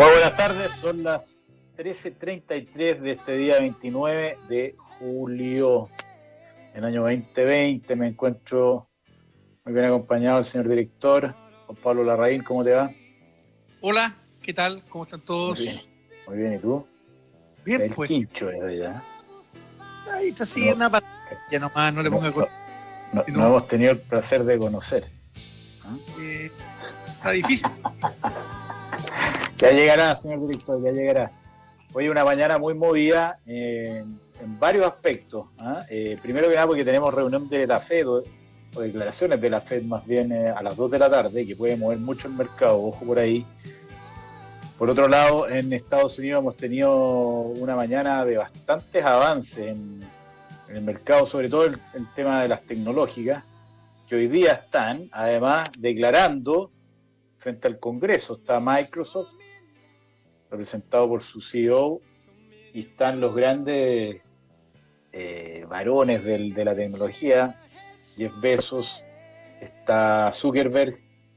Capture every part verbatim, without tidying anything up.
Muy buenas tardes, son las trece treinta y tres de este día veintinueve de julio del año veinte veinte. Me encuentro muy bien acompañado del señor director, Juan Pablo Larraín. ¿Cómo te va? Hola, ¿qué tal? ¿Cómo están todos? Muy bien, muy bien. ¿Y tú? Bien, el pues. quincho es ya. Ahí está así, no, una pantalla nomás, no le no, ponga con... no, no, no hemos tenido el placer de conocer. ¿Ah? Eh, está difícil. Ya llegará, señor director, ya llegará. Hoy una mañana muy movida eh, en varios aspectos. ¿eh? Eh, primero que nada porque tenemos reunión de la Fed, o, o declaraciones de la Fed más bien eh, a las dos de la tarde, que puede mover mucho el mercado, ojo por ahí. Por otro lado, en Estados Unidos hemos tenido una mañana de bastantes avances en, en el mercado, sobre todo el, el tema de las tecnológicas, que hoy día están, además, declarando frente al Congreso. Está Microsoft, representado por su C E O, y están los grandes eh, varones del, de la tecnología, Jeff Bezos, está Zuckerberg,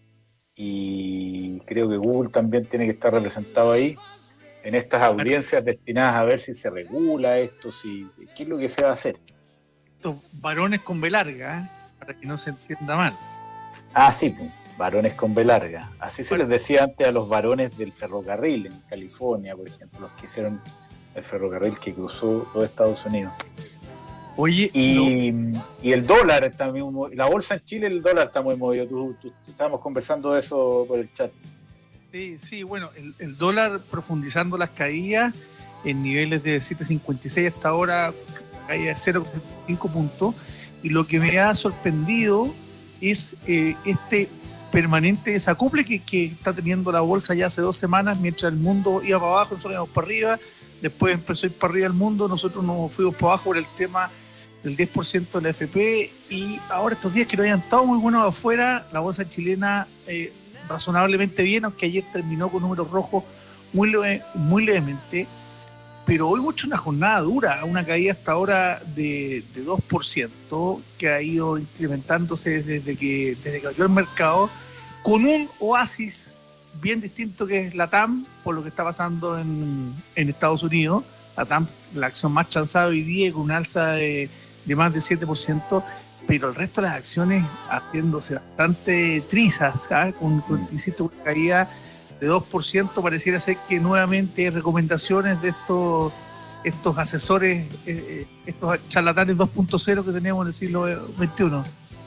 y creo que Google también tiene que estar representado ahí, en estas audiencias destinadas a ver si se regula esto, si qué es lo que se va a hacer. Estos varones con B larga, ¿eh? Para que no se entienda mal. Ah, sí, pues, varones con B larga. Así se les decía antes a los varones del ferrocarril en California, por ejemplo, los que hicieron el ferrocarril que cruzó todo Estados Unidos. Oye, y, no. y el dólar está muy movido. La bolsa en Chile, el dólar está muy movido. Tú, tú, tú, estábamos conversando de eso por el chat. Sí, sí, bueno, el, el dólar profundizando las caídas en niveles de siete cincuenta y seis hasta ahora, caída de cero coma cinco puntos. Y lo que me ha sorprendido es eh, este permanente desacople que, que está teniendo la bolsa ya hace dos semanas, mientras el mundo iba para abajo, nosotros íbamos para arriba, después empezó a ir para arriba el mundo, nosotros nos fuimos para abajo por el tema del diez por ciento de la F P, y ahora estos días que no hayan estado muy buenos afuera, la bolsa chilena eh, razonablemente bien, aunque ayer terminó con números rojos muy, leve, muy levemente, pero hoy hemos hecho una jornada dura, una caída hasta ahora de, de dos por ciento, que ha ido incrementándose desde que, desde que abrió el mercado, con un oasis bien distinto que es la T A M, por lo que está pasando en, en Estados Unidos. La T A M, la acción más chanzada hoy día, con una alza de, de más de siete por ciento, pero el resto de las acciones haciéndose bastante trizas, ¿sabes? Con, con, insisto, una caída de dos por ciento. Pareciera ser que nuevamente hay recomendaciones de estos, estos asesores, eh, estos charlatanes dos punto cero que tenemos en el siglo veintiuno.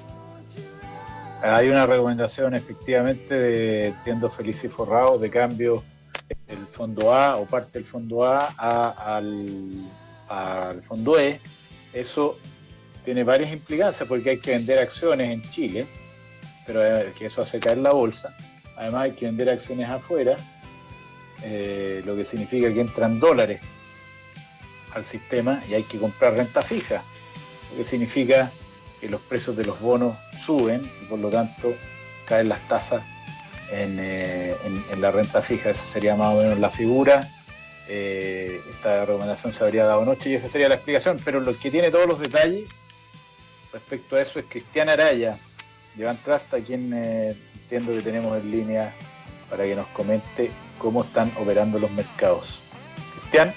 Hay una recomendación efectivamente de, entiendo, feliz y forrado, de cambio del fondo A o parte del fondo A, a al, al fondo E. Eso tiene varias implicancias porque hay que vender acciones en Chile, pero que eso hace caer la bolsa. Además hay que vender acciones afuera, eh, lo que significa que entran dólares al sistema, y hay que comprar renta fija, lo que significa que los precios de los bonos suben y por lo tanto caen las tasas en, eh, en, en la renta fija. Esa sería más o menos la figura. Eh, esta recomendación se habría dado anoche y esa sería la explicación, pero lo que tiene todos los detalles respecto a eso es Cristian Araya de Van Trust, a quien eh, entiendo que tenemos en línea para que nos comente cómo están operando los mercados. Cristian.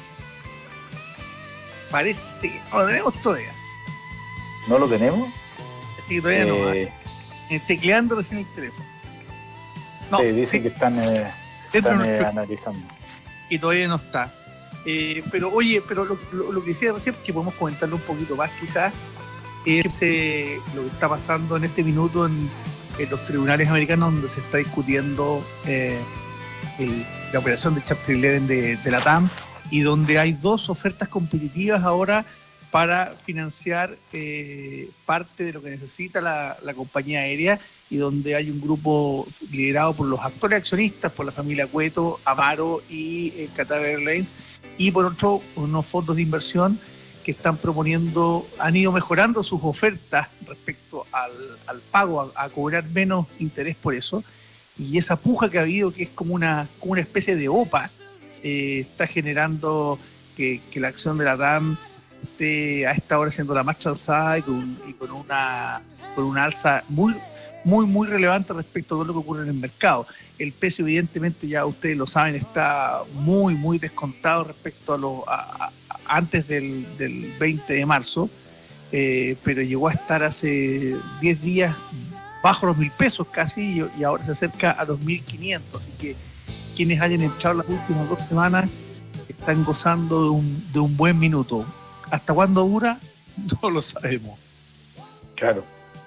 Parece que no lo tenemos todavía. ¿No lo tenemos? Sí, todavía eh... no. Eh, tecleando recién el teléfono. No, sí, dice sí. que están, eh, están eh, analizando. Y todavía no está. Eh, pero oye, pero lo, lo, lo que decía recién, que podemos comentarlo un poquito más quizás, es eh, lo que está pasando en este minuto en, en los tribunales americanos, donde se está discutiendo eh, el, la operación de Chapter once de, de la T A M, y donde hay dos ofertas competitivas ahora para financiar eh, parte de lo que necesita la, la compañía aérea, y donde hay un grupo liderado por los actuales accionistas, por la familia Cueto, Amaro y eh, Qatar Airlines, y por otro, unos fondos de inversión que están proponiendo, han ido mejorando sus ofertas respecto al, al pago, a, a cobrar menos interés por eso, y esa puja que ha habido, que es como una, como una especie de O P A, eh, está generando que, que la acción de la T A M esté a esta hora siendo la más transada y con, y con una con una alza muy muy, muy relevante respecto a todo lo que ocurre en el mercado. El precio, evidentemente, ya ustedes lo saben, está muy, muy descontado respecto a lo a, a, antes del, del veinte de marzo, eh, pero llegó a estar hace diez días bajo los mil pesos casi, y, y ahora se acerca a dos mil quinientos, así que quienes hayan entrado las últimas dos semanas están gozando de un, de un buen minuto. ¿Hasta cuándo dura? No lo sabemos. Claro.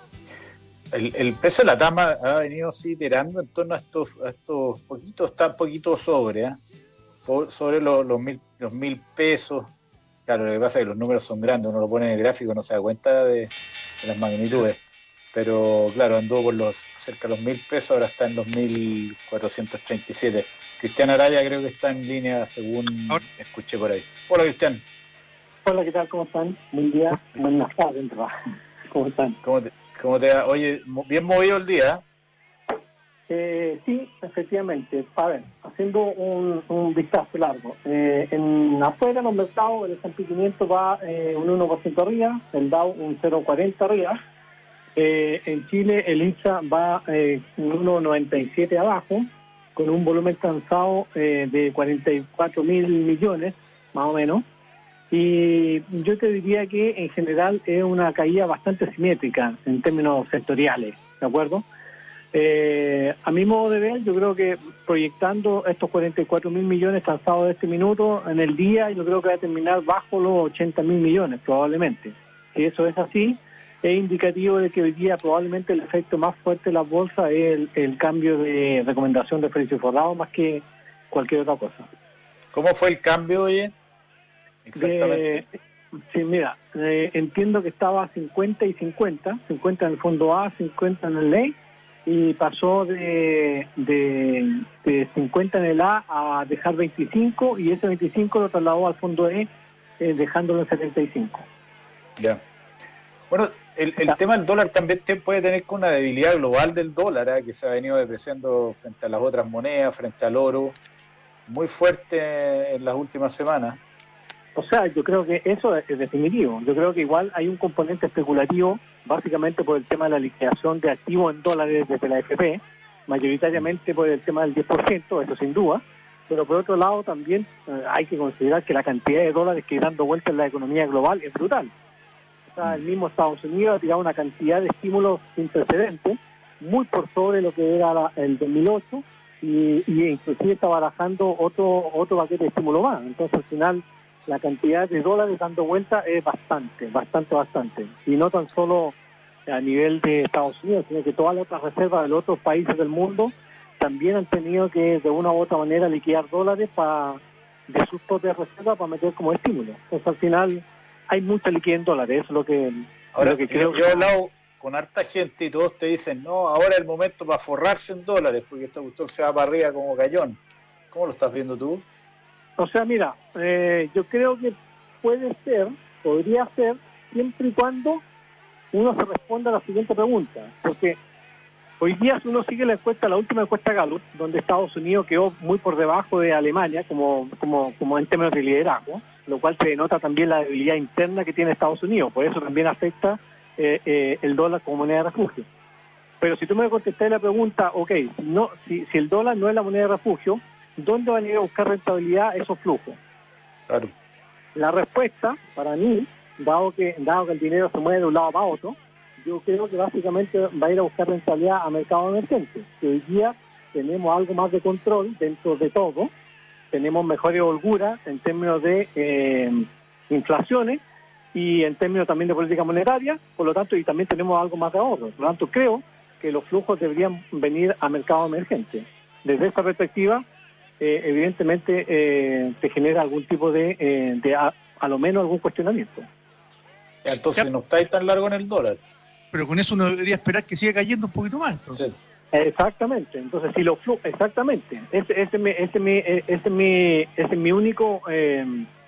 El, el peso de la tama ha venido así iterando en torno a estos, a estos poquitos, está un poquito sobre, ¿eh? Por, sobre los, los, mil, los mil pesos. Claro, lo que pasa es que los números son grandes, uno lo pone en el gráfico, no se da cuenta de, de las magnitudes. Pero claro, anduvo por los cerca de los mil pesos, ahora está en los mil cuatrocientos treinta y siete. Cristian Araya creo que está en línea, según escuché por ahí. Hola, Cristian. Hola, ¿qué tal? ¿Cómo están? Buen día, buenas tardes. ¿Cómo están? ¿Cómo te, cómo te va? Oye, bien movido el día, ¿eh? Eh, sí, efectivamente. A ver, haciendo un, un vistazo largo. Eh, en afuera, en los mercados, el ese and pe quinientos va eh, un uno por ciento arriba, el Dow un cero coma cuarenta arriba. Eh, en Chile, el IPSA va eh, un uno coma noventa y siete abajo, con un volumen transado eh, de cuarenta y cuatro mil millones, más o menos. Y yo te diría que en general es una caída bastante simétrica en términos sectoriales, ¿de acuerdo? Eh, a mi modo de ver, yo creo que proyectando estos cuarenta y cuatro mil millones transados de este minuto, en el día yo creo que va a terminar bajo los ochenta mil millones probablemente. Si eso es así, es indicativo de que hoy día probablemente el efecto más fuerte de las bolsas es el, el cambio de recomendación de precio forrado más que cualquier otra cosa. ¿Cómo fue el cambio, oye? Exactamente. De, sí, mira, eh, entiendo que estaba cincuenta y cincuenta, cincuenta en el fondo A, cincuenta en el E, y pasó de, de, de cincuenta en el A a dejar veinticinco, y ese veinticinco lo trasladó al fondo E, eh, dejándolo en setenta y cinco. Ya. Bueno, el, el tema del dólar también te puede tener con una debilidad global del dólar, ¿eh? Que se ha venido depreciando frente a las otras monedas, frente al oro, muy fuerte en las últimas semanas. O sea, yo creo que eso es definitivo. Yo creo que igual hay un componente especulativo, básicamente por el tema de la liquidación de activos en dólares desde la F P, mayoritariamente por el tema del diez por ciento, eso sin duda, pero por otro lado también eh, hay que considerar que la cantidad de dólares que hay dando vuelta en la economía global es brutal. O sea, el mismo Estados Unidos ha tirado una cantidad de estímulos sin precedentes, muy por sobre lo que era la, el dos mil ocho, y, y inclusive está barajando otro, otro paquete de estímulo más. Entonces, al final, la cantidad de dólares dando vuelta es bastante, bastante, bastante. Y no tan solo a nivel de Estados Unidos, sino que todas las otras reservas de los otros países del mundo también han tenido que, de una u otra manera, liquidar dólares para de sus propias reservas para meter como estímulo. Entonces, al final, hay mucha liquidez en dólares. Eso es lo que, ahora, lo que creo. Yo, yo he hablado con harta gente y todos te dicen, no, ahora es el momento para forrarse en dólares, porque este cuestión se va para arriba como cayón. ¿Cómo lo estás viendo tú? O sea, mira, eh, yo creo que puede ser, podría ser, siempre y cuando uno se responda a la siguiente pregunta. Porque hoy día, si uno sigue la encuesta, la última encuesta Gallup, donde Estados Unidos quedó muy por debajo de Alemania, como, como, como en términos de liderazgo, lo cual se denota también la debilidad interna que tiene Estados Unidos. Por eso también afecta eh, eh, el dólar como moneda de refugio. Pero si tú me contestas la pregunta, ok, si, no, si, si el dólar no es la moneda de refugio, ¿dónde van a ir a buscar rentabilidad esos flujos? Claro. La respuesta, para mí, dado que, dado que el dinero se mueve de un lado para otro, yo creo que básicamente va a ir a buscar rentabilidad a mercados emergentes, que hoy día tenemos algo más de control dentro de todo, tenemos mejores holguras en términos de eh, inflaciones y en términos también de política monetaria, por lo tanto, y también tenemos algo más de ahorro. Por lo tanto, creo que los flujos deberían venir a mercados emergentes. Desde esta perspectiva, eh, evidentemente, eh, te genera algún tipo de, eh, de a, a lo menos algún cuestionamiento. Entonces, no está ahí tan largo en el dólar. Pero con eso uno debería esperar que siga cayendo un poquito más, entonces. Sí. Exactamente, entonces si lo flu exactamente, ese, ese, ese, ese, ese, ese es mi único, eh,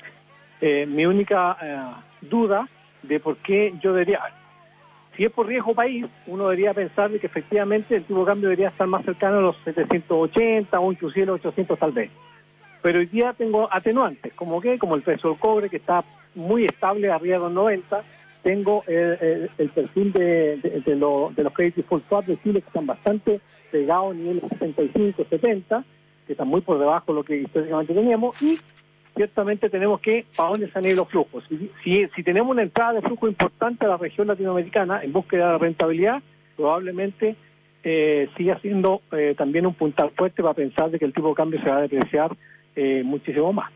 eh, mi única eh, duda de por qué yo debería, si es por riesgo país, uno debería pensar de que efectivamente el tipo de cambio debería estar más cercano a los setecientos ochenta o inclusive los ochocientos tal vez. Pero hoy día tengo atenuantes, como que, como el precio del cobre que está muy estable arriba de los noventa, tengo el, el, el perfil de, de, de, lo, de los credit default swap de Chile, que están bastante pegados a niveles setenta y cinco, setenta, que están muy por debajo de lo que históricamente teníamos, y ciertamente tenemos que, ¿para dónde se han ido los flujos? Si, si, si tenemos una entrada de flujo importante a la región latinoamericana en búsqueda de rentabilidad, probablemente eh, siga siendo eh, también un puntal fuerte para pensar de que el tipo de cambio se va a depreciar eh, muchísimo más.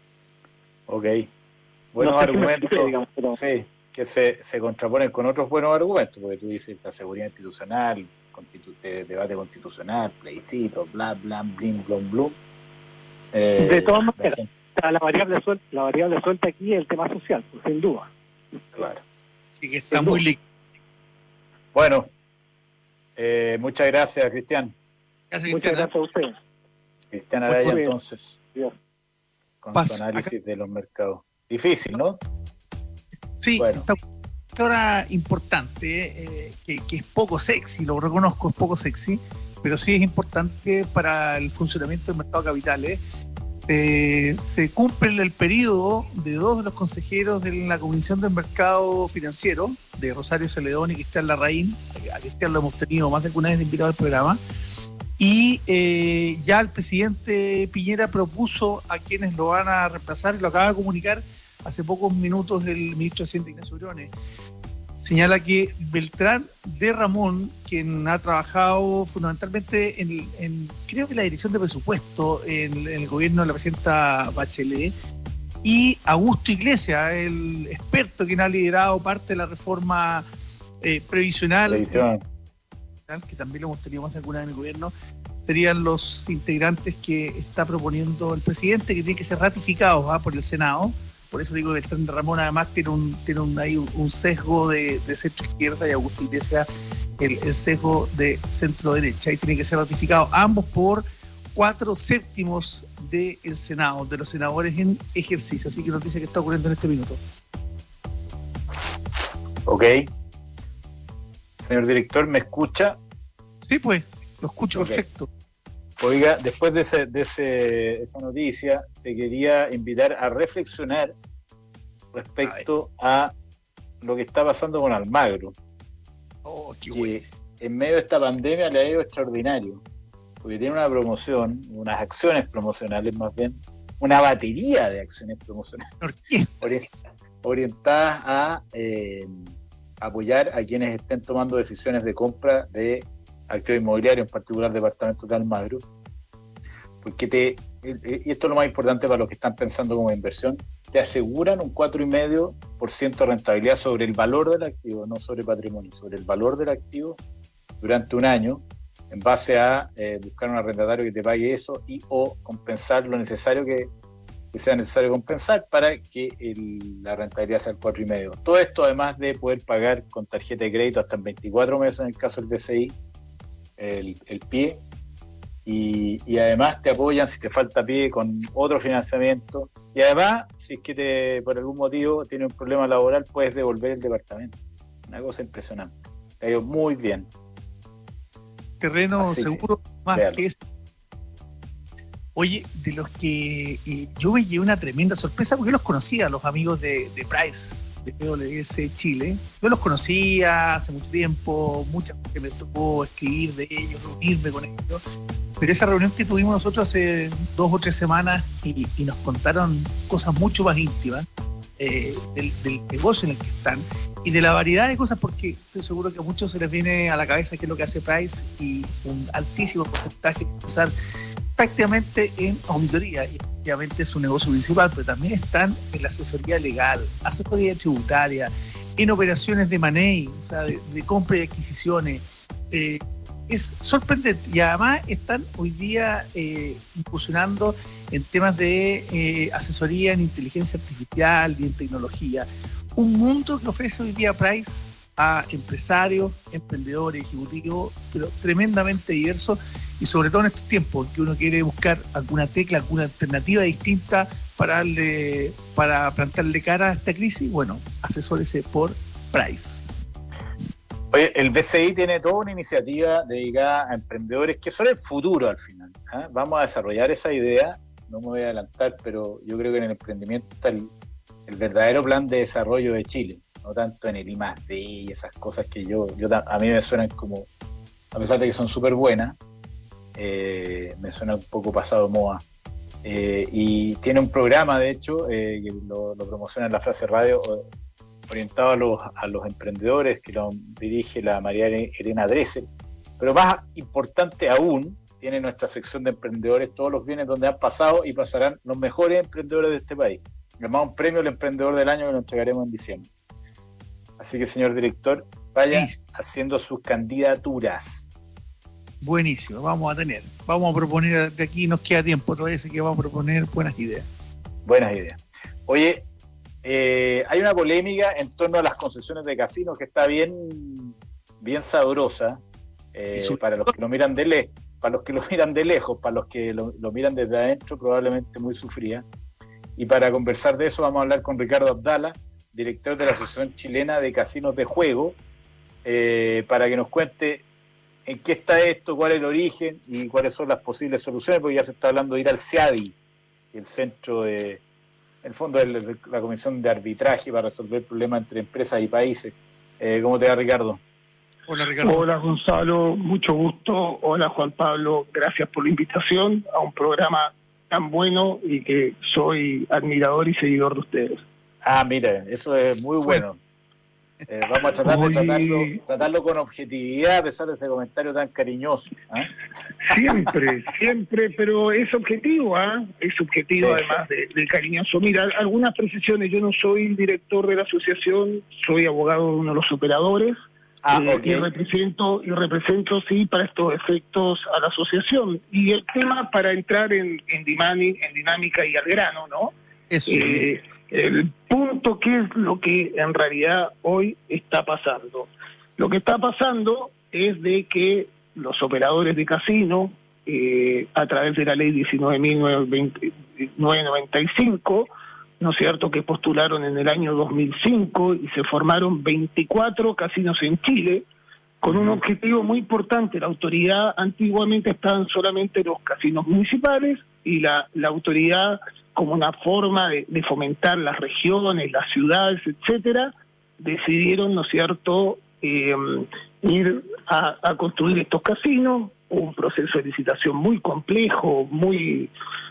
Ok. Buenos no sé argumentos, si expliqué, digamos, pero... sí, que se, se contraponen con otros buenos argumentos, porque tú dices la seguridad institucional, constitu de, debate constitucional, plebiscito, bla, bla, blim, blum, blum. Eh, de todas maneras, la, la variable suelta, la variable suelta aquí es el tema social, pues, sin duda. Claro. Sí, que está muy líquido. Bueno, eh, muchas gracias, Cristian. Gracias, Muchas gracias a ustedes. Cristian Araya, entonces, Dios. con Paso. su análisis Acá. de los mercados. Difícil, ¿no? Sí, Bueno. esta hora importante, eh, que, que es poco sexy, lo reconozco, es poco sexy, pero sí es importante para el funcionamiento del mercado de capitales. Se, se cumple el periodo de dos de los consejeros de la Comisión del Mercado Financiero, de Rosario Celedón y Cristian Larraín. A Cristian lo hemos tenido más de alguna vez de invitado al programa. Y eh, ya el presidente Piñera propuso a quienes lo van a reemplazar, y lo acaba de comunicar hace pocos minutos el ministro de Hacienda, Ignacio Briones. Señala que Beltrán de Ramón, quien ha trabajado fundamentalmente en, en creo que la dirección de presupuesto en, en el gobierno de la presidenta Bachelet, y Augusto Iglesias, el experto quien ha liderado parte de la reforma eh, previsional, eh, que también lo hemos tenido más de alguna vez en el gobierno, serían los integrantes que está proponiendo el presidente, que tienen que ser ratificados ¿ah? por el Senado. Por eso digo que Beltrán de Ramón además tiene un, tiene un, ahí un sesgo de, de centro izquierda, y Augusto Iglesias el, el sesgo de centro derecha, y tienen que ser ratificados ambos por cuatro séptimos del Senado, de los senadores en ejercicio. Así que noticia que está ocurriendo en este minuto. Ok. Señor director, ¿me escucha? Sí, pues, lo escucho okay. Perfecto. Oiga, después de, ese, de ese, esa noticia, te quería invitar a reflexionar respecto a lo que está pasando con Almagro. Oh, qué que en medio de esta pandemia le ha ido extraordinario, porque tiene una promoción, unas acciones promocionales más bien, una batería de acciones promocionales orientadas a eh, apoyar a quienes estén tomando decisiones de compra de activos inmobiliarios, en particular departamentos de Almagro, porque te, y esto es lo más importante para los que están pensando como inversión, te aseguran un cuatro coma cinco por ciento de rentabilidad sobre el valor del activo, no sobre patrimonio, sobre el valor del activo durante un año, en base a eh, buscar un arrendatario que te pague eso y o compensar lo necesario que, que sea necesario compensar para que el, la rentabilidad sea el cuatro coma cinco. Todo esto además de poder pagar con tarjeta de crédito hasta en veinticuatro meses en el caso del D C I, el, el pie, y, y además te apoyan si te falta pie con otro financiamiento, y además si es que te, por algún motivo tienes un problema laboral, puedes devolver el departamento. Una cosa impresionante, te ha ido muy bien. Terreno Así seguro que, más véalo. Que es. Oye, de los que eh, yo me llevé una tremenda sorpresa, porque yo los conocía, los amigos de, de Price, de P W S Chile. Yo los conocía hace mucho tiempo, muchas veces me tocó escribir de ellos, reunirme con ellos, pero esa reunión que tuvimos nosotros hace dos o tres semanas y, y nos contaron cosas mucho más íntimas eh, del, del negocio en el que están y de la variedad de cosas, porque estoy seguro que a muchos se les viene a la cabeza qué es lo que hace Price, y un altísimo porcentaje de empezar prácticamente en auditoría, y efectivamente es su negocio principal, pero también están en la asesoría legal, asesoría tributaria, en operaciones de money, o sea, de, de compra y adquisiciones. Eh, es sorprendente, y además están hoy día eh, incursionando en temas de eh, asesoría en inteligencia artificial y en tecnología. Un mundo que ofrece hoy día Price a empresarios, emprendedores, ejecutivos, pero tremendamente diverso, y sobre todo en estos tiempos que uno quiere buscar alguna tecla, alguna alternativa distinta para darle, para plantarle cara a esta crisis. Bueno, asesórese por Price. Oye, el B C I tiene toda una iniciativa dedicada a emprendedores que son el futuro al final, ¿eh? Vamos a desarrollar esa idea, no me voy a adelantar, pero yo creo que en el emprendimiento está el, el verdadero plan de desarrollo de Chile. no tanto en el I más D y esas cosas que yo, yo a mí me suenan como, a pesar de que son súper buenas, eh, me suena un poco pasado moda. Eh, y tiene un programa, de hecho, eh, que lo, lo promociona en La Frase Radio, orientado a los, a los emprendedores, que lo dirige la María Elena Dressel. Pero más importante aún, tiene nuestra sección de emprendedores todos los viernes, donde han pasado y pasarán los mejores emprendedores de este país. Llamado un premio al emprendedor del año que lo entregaremos en diciembre. Así que, señor director, vaya sí. haciendo sus candidaturas. Buenísimo, vamos a tener. Vamos a proponer, de aquí nos queda tiempo todavía, así que vamos a proponer buenas ideas. Buenas ideas. Oye, eh, hay una polémica en torno a las concesiones de casinos que está bien, bien sabrosa eh, para los que lo miran de lejos. Para los que lo miran de lejos, para los que lo, lo miran desde adentro, probablemente muy sufrida. Y para conversar de eso vamos a hablar con Ricardo Abdala, director de la Asociación Chilena de Casinos de Juego, eh, para que nos cuente en qué está esto, cuál es el origen y cuáles son las posibles soluciones, porque ya se está hablando de ir al CIADI, el centro de, el fondo de la Comisión de Arbitraje para resolver problemas entre empresas y países. Eh, ¿Cómo te va, Ricardo? Hola, Ricardo. Hola, Gonzalo, mucho gusto. Hola, Juan Pablo, gracias por la invitación a un programa tan bueno y que soy admirador y seguidor de ustedes. Ah, mira, eso es muy bueno. Eh, vamos a tratar Hoy... de tratarlo, tratarlo con objetividad a pesar de ese comentario tan cariñoso. ¿eh? Siempre, siempre, pero es objetivo, ¿ah? ¿eh? Es objetivo sí. Además de, de cariñoso. Mira, algunas precisiones, yo no soy director de la asociación, soy abogado de uno de los operadores. Ah, eh, okay. y represento, y represento, sí, para estos efectos a la asociación. Y el tema, para entrar en, en, dimani, en dinámica y al grano, ¿no? Eso. Eh, el punto, ¿qué es lo que en realidad hoy está pasando? Lo que está pasando es de que los operadores de casino, eh, a través de la ley diecinueve mil novecientos noventa y cinco, ¿no es cierto?, que postularon en el año dos mil cinco y se formaron veinticuatro casinos en Chile, con un objetivo muy importante. La autoridad, antiguamente estaban solamente los casinos municipales, y la, la autoridad, como una forma de, de fomentar las regiones, las ciudades, etcétera, decidieron, ¿no es cierto?, eh, ir a, a construir estos casinos. Un proceso de licitación muy complejo, muy,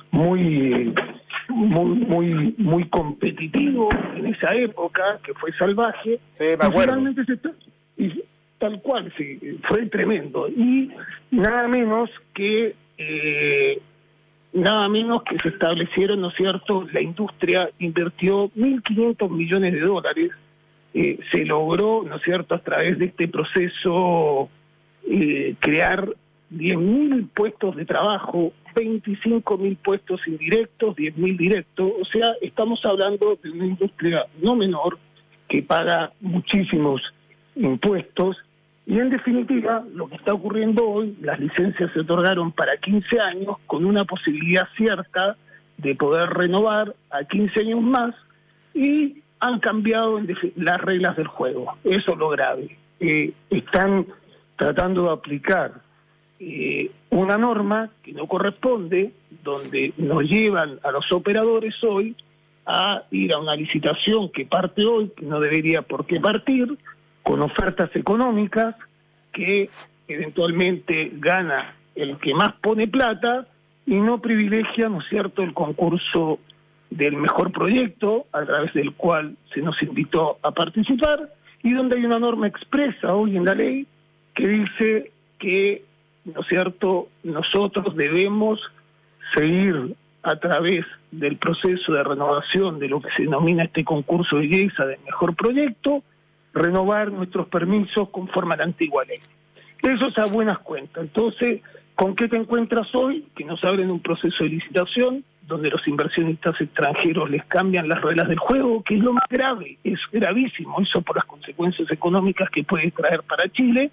muy, muy, muy, muy competitivo en esa época, que fue salvaje. Sí, me acuerdo. Y finalmente se está, y tal cual, sí, fue tremendo. Y nada menos que eh, nada menos que se establecieron, ¿no es cierto?, la industria invirtió mil quinientos millones de dólares, eh, se logró, ¿no es cierto?, a través de este proceso eh, crear diez mil puestos de trabajo, veinticinco mil puestos indirectos, diez mil directos. O sea, estamos hablando de una industria no menor que paga muchísimos impuestos. Y en definitiva, lo que está ocurriendo hoy, las licencias se otorgaron para quince años con una posibilidad cierta de poder renovar a quince años más, y han cambiado en las reglas del juego. Eso es lo grave. Eh, están tratando de aplicar eh, una norma que no corresponde, donde nos llevan a los operadores hoy a ir a una licitación que parte hoy, que no debería por qué partir, con ofertas económicas que eventualmente gana el que más pone plata y no privilegia, ¿no es cierto?, el concurso del mejor proyecto, a través del cual se nos invitó a participar, y donde hay una norma expresa hoy en la ley que dice que, ¿no es cierto?, nosotros debemos seguir a través del proceso de renovación de lo que se denomina este concurso de belleza del mejor proyecto, renovar nuestros permisos conforme a la antigua ley. Eso es a buenas cuentas. Entonces, ¿con qué te encuentras hoy? Que nos abren un proceso de licitación donde los inversionistas extranjeros les cambian las reglas del juego, que es lo más grave, es gravísimo, eso por las consecuencias económicas que puede traer para Chile.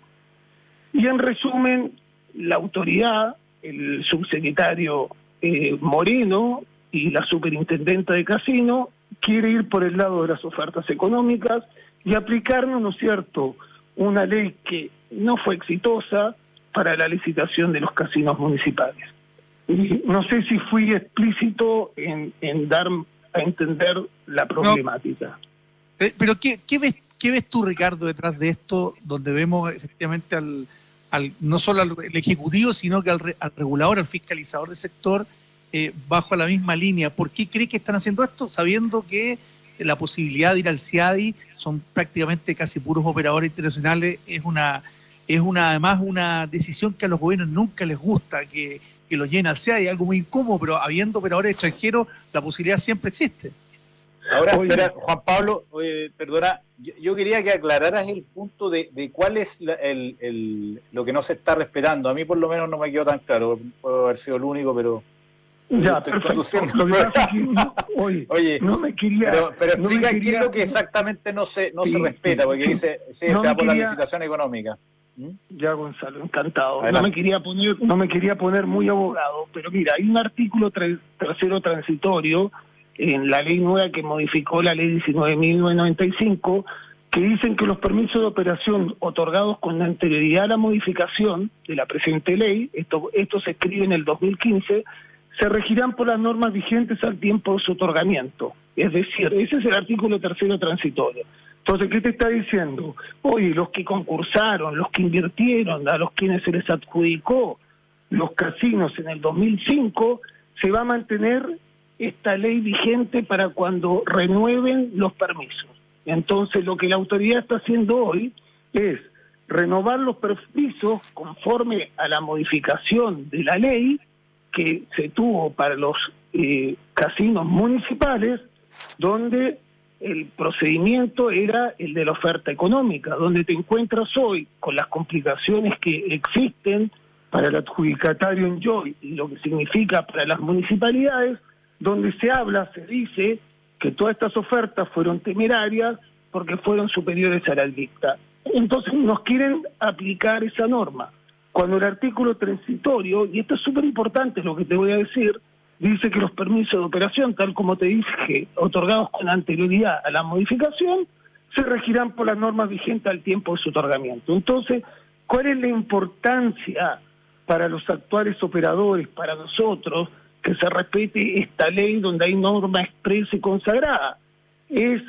Y en resumen, la autoridad, el subsecretario eh, Moreno y la superintendenta de casino quiere ir por el lado de las ofertas económicas y aplicarnos, ¿no es cierto?, una ley que no fue exitosa para la licitación de los casinos municipales. Y no sé si fui explícito en, en dar a entender la problemática. No. Pero ¿qué, qué, ves, ¿qué ves tú, Ricardo, detrás de esto, donde vemos efectivamente al, al no solo al el Ejecutivo, sino que al, re, al regulador, al fiscalizador del sector, eh, bajo la misma línea? ¿Por qué crees que están haciendo esto, sabiendo que la posibilidad de ir al C I A D I son prácticamente casi puros operadores internacionales? Es una, es una además una decisión que a los gobiernos nunca les gusta, que, que lo llena al C I A D I, algo muy incómodo, pero habiendo operadores extranjeros, la posibilidad siempre existe. Ahora, espera, Juan Pablo, eh, perdona, yo, yo quería que aclararas el punto de, de cuál es la, el, el, lo que no se está respetando. A mí por lo menos no me quedó tan claro, puedo haber sido el único, pero... Ya, perfecto. Lo que pasa es que no, oye, oye, no me quería... Pero, pero no explica quería, qué es lo que exactamente no se no sí, se respeta, porque sí, dice, sí, no se va por quería, la licitación económica. ¿Mm? Ya, Gonzalo, encantado. Adelante. No me quería poner no me quería poner muy abogado, pero mira, hay un artículo tre- tercero transitorio en la ley nueva que modificó la ley diecinueve mil novecientos noventa y cinco, que dicen que los permisos de operación otorgados con anterioridad a la modificación de la presente ley, esto, esto se escribe en el dos mil quince, se regirán por las normas vigentes al tiempo de su otorgamiento. Es decir, ese es el artículo tercero transitorio. Entonces, ¿qué te está diciendo? Oye, los que concursaron, los que invirtieron, a los quienes se les adjudicó los casinos en el dos mil cinco, se va a mantener esta ley vigente para cuando renueven los permisos. Entonces, lo que la autoridad está haciendo hoy es renovar los permisos conforme a la modificación de la ley que se tuvo para los eh, casinos municipales, donde el procedimiento era el de la oferta económica, donde te encuentras hoy con las complicaciones que existen para el adjudicatario Enjoy y lo que significa para las municipalidades, donde se habla, se dice que todas estas ofertas fueron temerarias porque fueron superiores a la lista. Entonces nos quieren aplicar esa norma, cuando el artículo transitorio, y esto es súper importante lo que te voy a decir, dice que los permisos de operación, tal como te dije, otorgados con anterioridad a la modificación, se regirán por las normas vigentes al tiempo de su otorgamiento. Entonces, ¿cuál es la importancia para los actuales operadores, para nosotros, que se respete esta ley donde hay norma expresa y consagrada? Es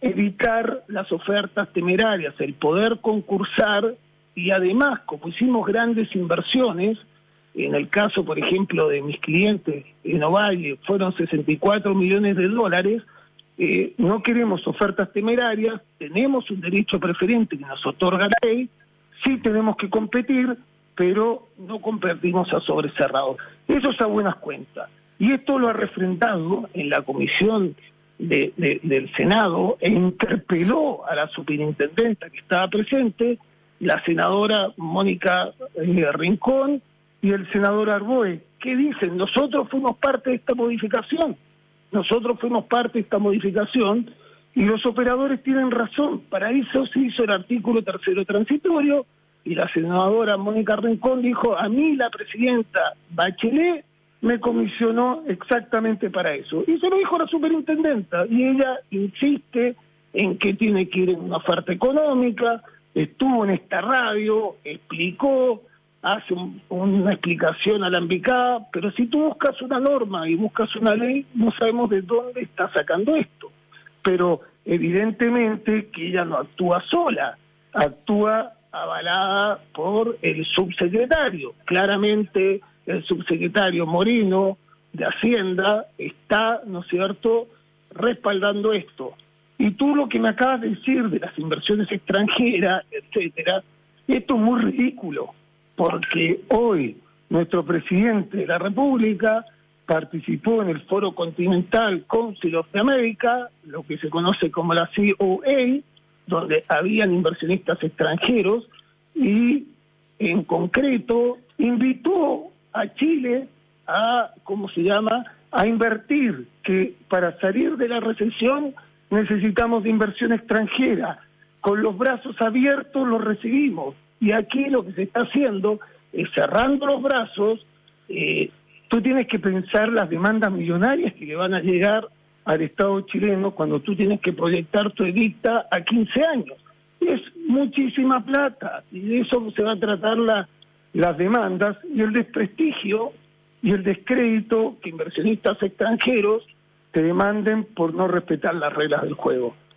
evitar las ofertas temerarias, el poder concursar, y además, como hicimos grandes inversiones, en el caso, por ejemplo, de mis clientes en Ovalle, fueron sesenta y cuatro millones de dólares, eh, no queremos ofertas temerarias, tenemos un derecho preferente que nos otorga la ley, sí tenemos que competir, pero no competimos a sobre cerrado. Eso es a buenas cuentas. Y esto lo ha refrendado en la comisión de, de, del Senado e interpeló a la superintendenta que estaba presente, la senadora Mónica eh, Rincón y el senador Arboe, que dicen, nosotros fuimos parte de esta modificación, nosotros fuimos parte de esta modificación, y los operadores tienen razón, para eso se hizo el artículo tercero transitorio, y la senadora Mónica Rincón dijo, a mí la presidenta Bachelet me comisionó exactamente para eso, y se lo dijo la superintendenta, y ella insiste en que tiene que ir en una oferta económica, estuvo en esta radio, explicó, hace un, una explicación alambicada, pero si tú buscas una norma y buscas una ley, no sabemos de dónde está sacando esto. Pero evidentemente que ella no actúa sola, actúa avalada por el subsecretario. Claramente el subsecretario Moreno de Hacienda está, ¿no es cierto?, respaldando esto. Y tú lo que me acabas de decir de las inversiones extranjeras, etcétera, esto es muy ridículo, porque hoy nuestro presidente de la República participó en el Foro Continental Council of America, lo que se conoce como la C O A, donde habían inversionistas extranjeros, y en concreto invitó a Chile a, ¿cómo se llama?, a invertir, que para salir de la recesión necesitamos de inversión extranjera. Con los brazos abiertos los recibimos. Y aquí lo que se está haciendo es cerrando los brazos. Eh, tú tienes que pensar las demandas millonarias que le van a llegar al Estado chileno cuando tú tienes que proyectar tu EBITDA a quince años. Es muchísima plata, y de eso se va a tratar la, las demandas y el desprestigio y el descrédito que inversionistas extranjeros te demanden por no respetar las reglas del juego.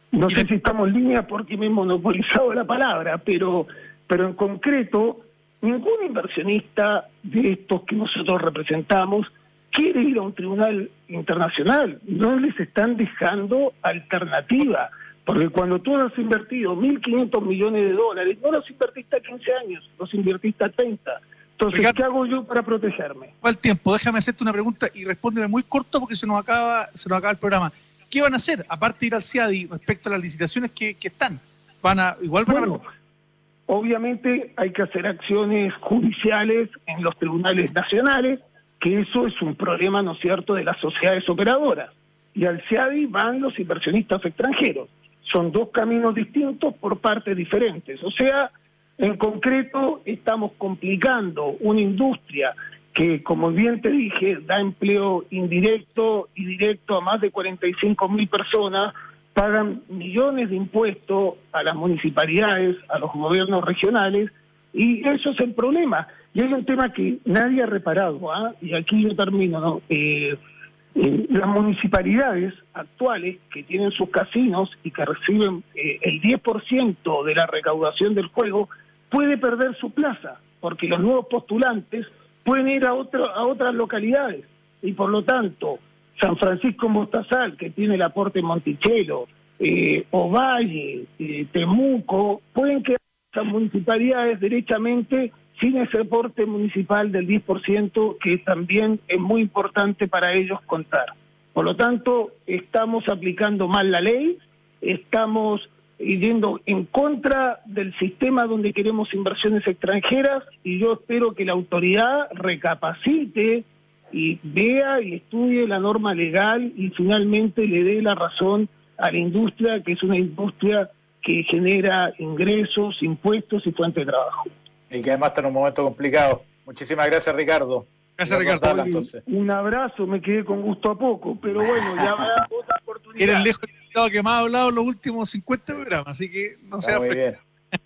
no sé si estamos en línea porque me he monopolizado la palabra, pero, pero en concreto, ningún inversionista de estos que nosotros representamos quiere ir a un tribunal internacional. No les están dejando alternativa, porque cuando tú has invertido mil quinientos millones de dólares, no los invertiste a quince años, los invertiste a treinta. Entonces, Ricardo, ¿qué hago yo para protegerme? ¿Cuál tiempo? Déjame hacerte una pregunta y respóndeme muy corto porque se nos acaba se nos acaba el programa. ¿Qué van a hacer, aparte de ir al C I A D I, respecto a las licitaciones que, que están? ¿Van a igual van bueno, a... Obviamente hay que hacer acciones judiciales en los tribunales nacionales, que eso es un problema, ¿no es cierto?, de las sociedades operadoras. Y al C I A D I van los inversionistas extranjeros. Son dos caminos distintos por partes diferentes. O sea, en concreto, estamos complicando una industria que, como bien te dije, da empleo indirecto y directo a más de cuarenta y cinco mil personas, pagan millones de impuestos a las municipalidades, a los gobiernos regionales, y eso es el problema. Y hay un tema que nadie ha reparado, ¿ah? Y aquí yo termino, ¿no? Eh, eh, las municipalidades actuales que tienen sus casinos y que reciben eh, el diez por ciento de la recaudación del juego, puede perder su plaza, porque los nuevos postulantes pueden ir a, otro, a otras localidades, y por lo tanto, San Francisco Mostazal, que tiene el aporte Monticello, eh, Ovalle, eh, Temuco, pueden quedar esas municipalidades derechamente sin ese aporte municipal del diez por ciento, que también es muy importante para ellos contar. Por lo tanto, estamos aplicando mal la ley, estamos yendo en contra del sistema donde queremos inversiones extranjeras, y yo espero que la autoridad recapacite y vea y estudie la norma legal y finalmente le dé la razón a la industria, que es una industria que genera ingresos, impuestos y fuente de trabajo. Y que además está en un momento complicado. Muchísimas gracias, Ricardo. Gracias, Ricardo. Contarla, entonces. Un abrazo, me quedé con gusto a poco, pero bueno, ya habrá otra oportunidad. Eres lejos el invitado que más ha hablado en los últimos cincuenta programas, así que no sea muy bien.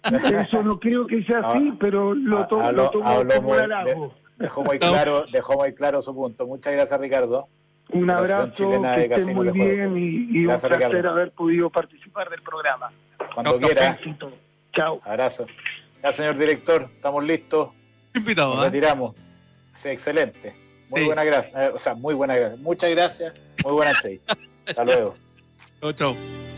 Eso no creo que sea así, Ah, pero lo, to habló- lo tomo habló como muy- un halago. Dejó muy claro, dejó muy claro su punto. Muchas gracias, Ricardo. Un abrazo, Chilena que de estén Casinos muy de Juego. bien y, y un Gracias, placer Ricardo. haber podido participar del programa. Cuando Chao, quiera. Éxito. Chao. Abrazo. Ya, señor director, estamos listos. invitado. Nos ¿eh? retiramos. Sí, excelente. Muy Sí. buena gracia. Eh, o sea, muy buena gracia. Muchas gracias. Muy buena entrevista. Hasta luego. Chao, chao.